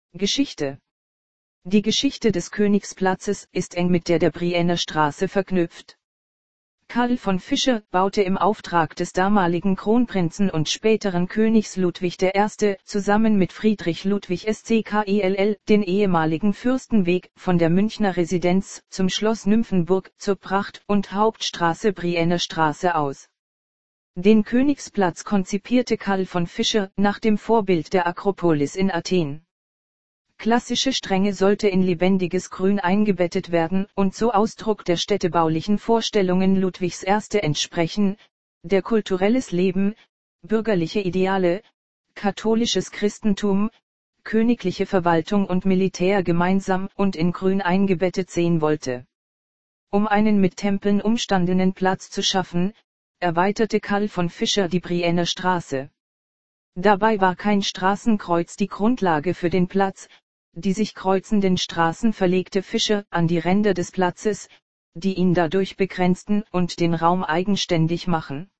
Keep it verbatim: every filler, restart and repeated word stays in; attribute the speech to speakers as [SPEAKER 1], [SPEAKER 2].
[SPEAKER 1] Geschichte. Die Geschichte des Königsplatzes ist eng mit der der Brienner Straße verknüpft. Karl von Fischer baute im Auftrag des damaligen Kronprinzen und späteren Königs Ludwig der Erste zusammen mit Friedrich Ludwig Sckell den ehemaligen Fürstenweg von der Münchner Residenz zum Schloss Nymphenburg zur Pracht- und Hauptstraße Brienner Straße aus. Den Königsplatz konzipierte Karl von Fischer nach dem Vorbild der Akropolis in Athen. Klassische Stränge sollte in lebendiges Grün eingebettet werden und so Ausdruck der städtebaulichen Vorstellungen Ludwigs Erste entsprechen, der kulturelles Leben, bürgerliche Ideale, katholisches Christentum, königliche Verwaltung und Militär gemeinsam und in Grün eingebettet sehen wollte. Um einen mit Tempeln umstandenen Platz zu schaffen, erweiterte Karl von Fischer die Brienner Straße. Dabei war kein Straßenkreuz die Grundlage für den Platz. Die sich kreuzenden Straßen verlegte Fischer an die Ränder des Platzes, die ihn dadurch begrenzten und den Raum eigenständig machen.